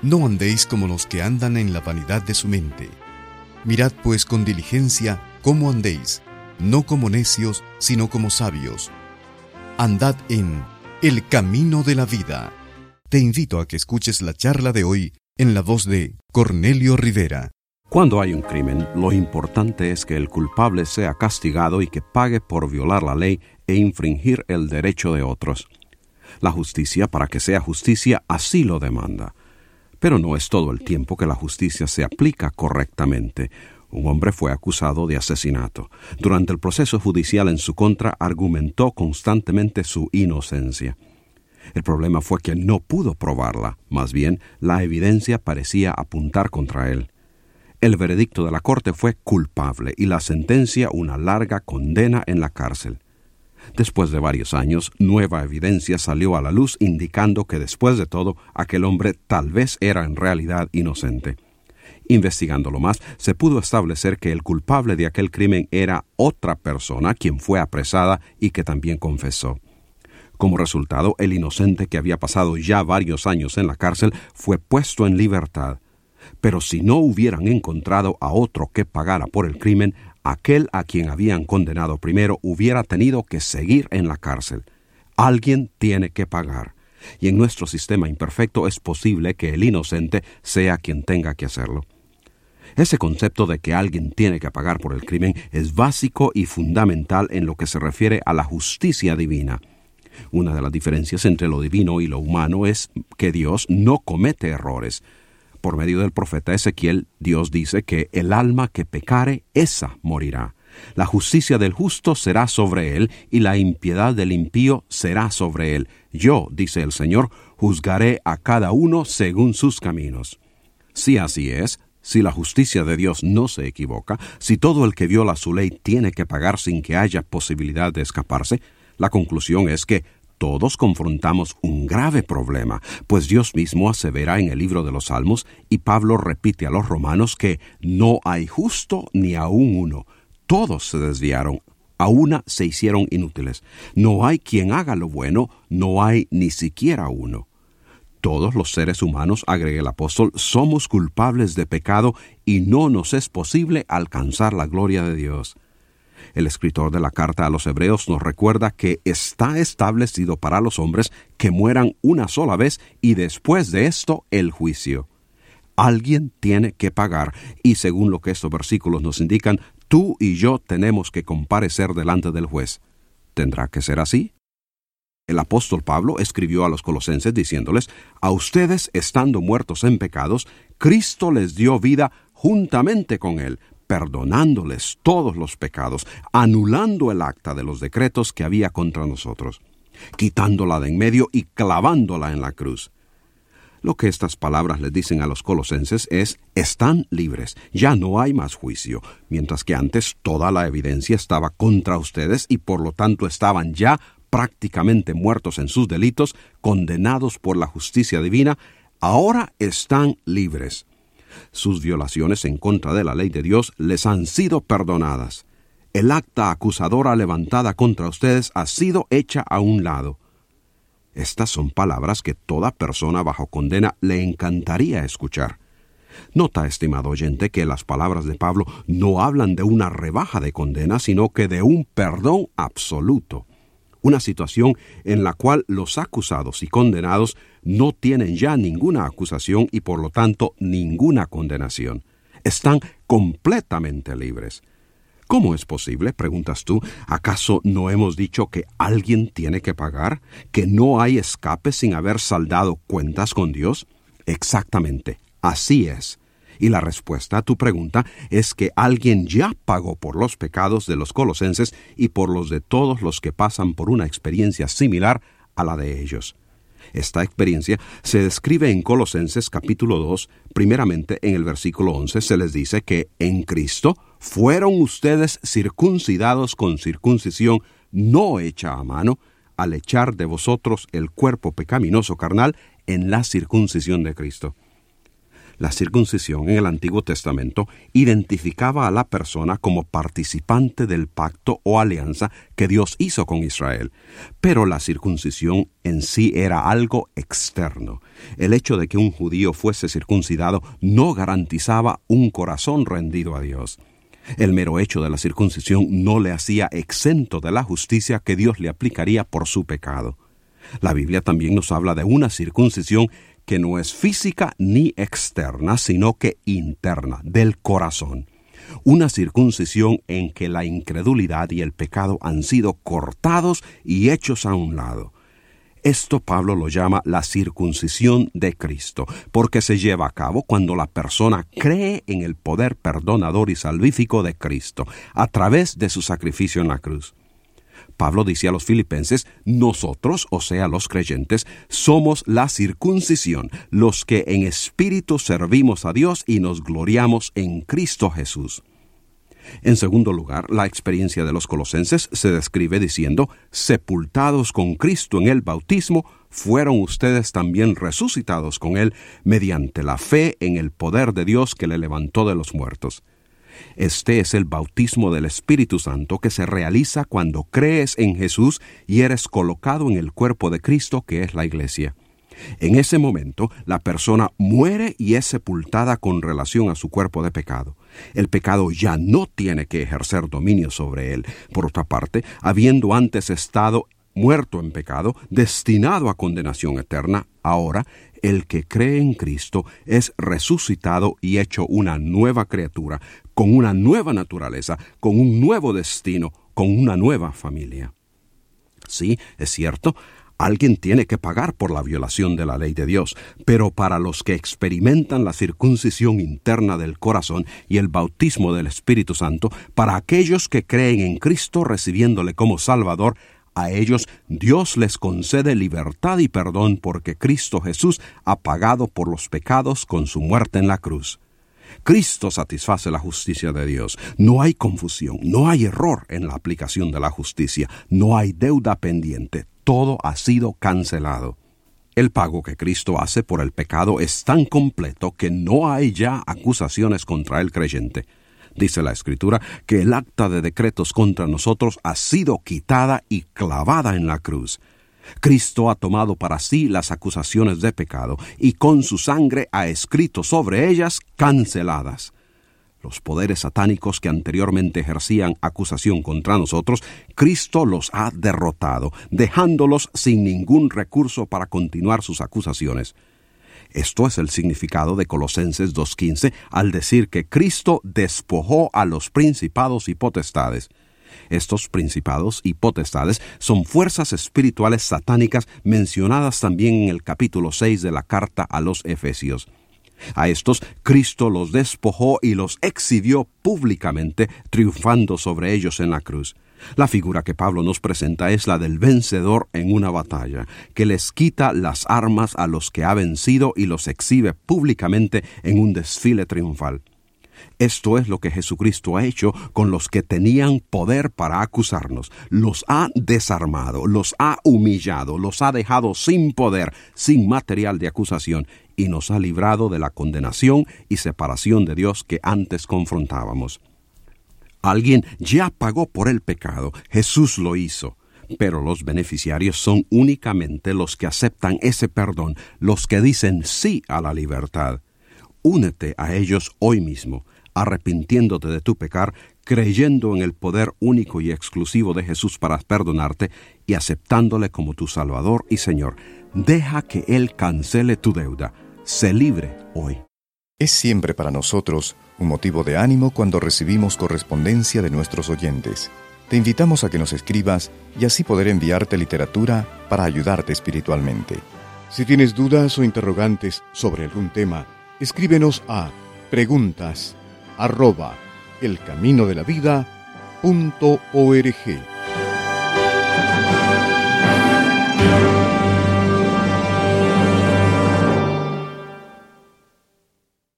No andéis como los que andan en la vanidad de su mente. Mirad pues con diligencia cómo andéis, no como necios, sino como sabios. Andad en el camino de la vida. Te invito a que escuches la charla de hoy en la voz de Cornelio Rivera. Cuando hay un crimen, lo importante es que el culpable sea castigado y que pague por violar la ley e infringir el derecho de otros. La justicia, para que sea justicia, así lo demanda. Pero no es todo el tiempo que la justicia se aplica correctamente. Un hombre fue acusado de asesinato. Durante el proceso judicial en su contra, argumentó constantemente su inocencia. El problema fue que no pudo probarla. Más bien, la evidencia parecía apuntar contra él. El veredicto de la corte fue culpable y la sentencia una larga condena en la cárcel. Después de varios años, nueva evidencia salió a la luz indicando que después de todo, aquel hombre tal vez era en realidad inocente. Investigándolo más, se pudo establecer que el culpable de aquel crimen era otra persona quien fue apresada y que también confesó. Como resultado, el inocente que había pasado ya varios años en la cárcel fue puesto en libertad. Pero si no hubieran encontrado a otro que pagara por el crimen, aquel a quien habían condenado primero hubiera tenido que seguir en la cárcel. Alguien tiene que pagar. Y en nuestro sistema imperfecto es posible que el inocente sea quien tenga que hacerlo. Ese concepto de que alguien tiene que pagar por el crimen es básico y fundamental en lo que se refiere a la justicia divina. Una de las diferencias entre lo divino y lo humano es que Dios no comete errores. Por medio del profeta Ezequiel, Dios dice que el alma que pecare, esa morirá. La justicia del justo será sobre él, y la impiedad del impío será sobre él. Yo, dice el Señor, juzgaré a cada uno según sus caminos. Si así es, si la justicia de Dios no se equivoca, si todo el que viola su ley tiene que pagar sin que haya posibilidad de escaparse, la conclusión es que todos confrontamos un grave problema, pues Dios mismo asevera en el libro de los Salmos y Pablo repite a los romanos que no hay justo ni aun uno. Todos se desviaron, a una se hicieron inútiles. No hay quien haga lo bueno, no hay ni siquiera uno. Todos los seres humanos, agrega el apóstol, somos culpables de pecado y no nos es posible alcanzar la gloria de Dios. El escritor de la carta a los Hebreos nos recuerda que está establecido para los hombres que mueran una sola vez y después de esto el juicio. Alguien tiene que pagar y según lo que estos versículos nos indican, tú y yo tenemos que comparecer delante del juez. ¿Tendrá que ser así? El apóstol Pablo escribió a los colosenses diciéndoles, a ustedes estando muertos en pecados, Cristo les dio vida juntamente con él, perdonándoles todos los pecados, anulando el acta de los decretos que había contra nosotros, quitándola de en medio y clavándola en la cruz. Lo que estas palabras les dicen a los colosenses es, están libres, ya no hay más juicio, mientras que antes toda la evidencia estaba contra ustedes y por lo tanto estaban ya prácticamente muertos en sus delitos, condenados por la justicia divina, ahora están libres. Sus violaciones en contra de la ley de Dios les han sido perdonadas. El acta acusadora levantada contra ustedes ha sido hecha a un lado. Estas son palabras que toda persona bajo condena le encantaría escuchar. Nota, estimado oyente, que las palabras de Pablo no hablan de una rebaja de condena, sino que de un perdón absoluto. Una situación en la cual los acusados y condenados no tienen ya ninguna acusación y por lo tanto ninguna condenación. Están completamente libres. ¿Cómo es posible?, preguntas tú. ¿Acaso no hemos dicho que alguien tiene que pagar? ¿Que no hay escape sin haber saldado cuentas con Dios? Exactamente, así es. Y la respuesta a tu pregunta es que alguien ya pagó por los pecados de los colosenses y por los de todos los que pasan por una experiencia similar a la de ellos. Esta experiencia se describe en Colosenses capítulo 2, primeramente en el versículo 11 se les dice que en Cristo fueron ustedes circuncidados con circuncisión no hecha a mano, al echar de vosotros el cuerpo pecaminoso carnal en la circuncisión de Cristo. La circuncisión en el Antiguo Testamento identificaba a la persona como participante del pacto o alianza que Dios hizo con Israel, pero la circuncisión en sí era algo externo. El hecho de que un judío fuese circuncidado no garantizaba un corazón rendido a Dios. El mero hecho de la circuncisión no le hacía exento de la justicia que Dios le aplicaría por su pecado. La Biblia también nos habla de una circuncisión que no es física ni externa, sino que interna, del corazón. Una circuncisión en que la incredulidad y el pecado han sido cortados y hechos a un lado. Esto Pablo lo llama la circuncisión de Cristo, porque se lleva a cabo cuando la persona cree en el poder perdonador y salvífico de Cristo, a través de su sacrificio en la cruz. Pablo dice a los filipenses, nosotros, o sea, los creyentes, somos la circuncisión, los que en espíritu servimos a Dios y nos gloriamos en Cristo Jesús. En segundo lugar, la experiencia de los colosenses se describe diciendo, sepultados con Cristo en el bautismo, fueron ustedes también resucitados con Él mediante la fe en el poder de Dios que le levantó de los muertos. Este es el bautismo del Espíritu Santo que se realiza cuando crees en Jesús y eres colocado en el cuerpo de Cristo, que es la Iglesia. En ese momento, la persona muere y es sepultada con relación a su cuerpo de pecado. El pecado ya no tiene que ejercer dominio sobre él. Por otra parte, habiendo antes estado muerto en pecado, destinado a condenación eterna, ahora el que cree en Cristo es resucitado y hecho una nueva criatura, con una nueva naturaleza, con un nuevo destino, con una nueva familia. Sí, es cierto, alguien tiene que pagar por la violación de la ley de Dios, pero para los que experimentan la circuncisión interna del corazón y el bautismo del Espíritu Santo, para aquellos que creen en Cristo recibiéndole como Salvador, a ellos Dios les concede libertad y perdón porque Cristo Jesús ha pagado por los pecados con su muerte en la cruz. Cristo satisface la justicia de Dios. No hay confusión, no hay error en la aplicación de la justicia, no hay deuda pendiente. Todo ha sido cancelado. El pago que Cristo hace por el pecado es tan completo que no hay ya acusaciones contra el creyente. Dice la Escritura que el acta de decretos contra nosotros ha sido quitada y clavada en la cruz. Cristo ha tomado para sí las acusaciones de pecado y con su sangre ha escrito sobre ellas canceladas. Los poderes satánicos que anteriormente ejercían acusación contra nosotros, Cristo los ha derrotado, dejándolos sin ningún recurso para continuar sus acusaciones. Esto es el significado de Colosenses 2:15 al decir que Cristo despojó a los principados y potestades. Estos principados y potestades son fuerzas espirituales satánicas mencionadas también en el capítulo 6 de la carta a los Efesios. A estos Cristo los despojó y los exhibió públicamente, triunfando sobre ellos en la cruz. La figura que Pablo nos presenta es la del vencedor en una batalla, que les quita las armas a los que ha vencido y los exhibe públicamente en un desfile triunfal. Esto es lo que Jesucristo ha hecho con los que tenían poder para acusarnos. Los ha desarmado, los ha humillado, los ha dejado sin poder, sin material de acusación, y nos ha librado de la condenación y separación de Dios que antes confrontábamos. Alguien ya pagó por el pecado, Jesús lo hizo, pero los beneficiarios son únicamente los que aceptan ese perdón, los que dicen sí a la libertad. Únete a ellos hoy mismo, arrepintiéndote de tu pecar, creyendo en el poder único y exclusivo de Jesús para perdonarte y aceptándole como tu Salvador y Señor. Deja que Él cancele tu deuda. Sé libre hoy. Es siempre para nosotros un motivo de ánimo cuando recibimos correspondencia de nuestros oyentes. Te invitamos a que nos escribas y así poder enviarte literatura para ayudarte espiritualmente. Si tienes dudas o interrogantes sobre algún tema, escríbenos a preguntas@elcaminodelavida.org.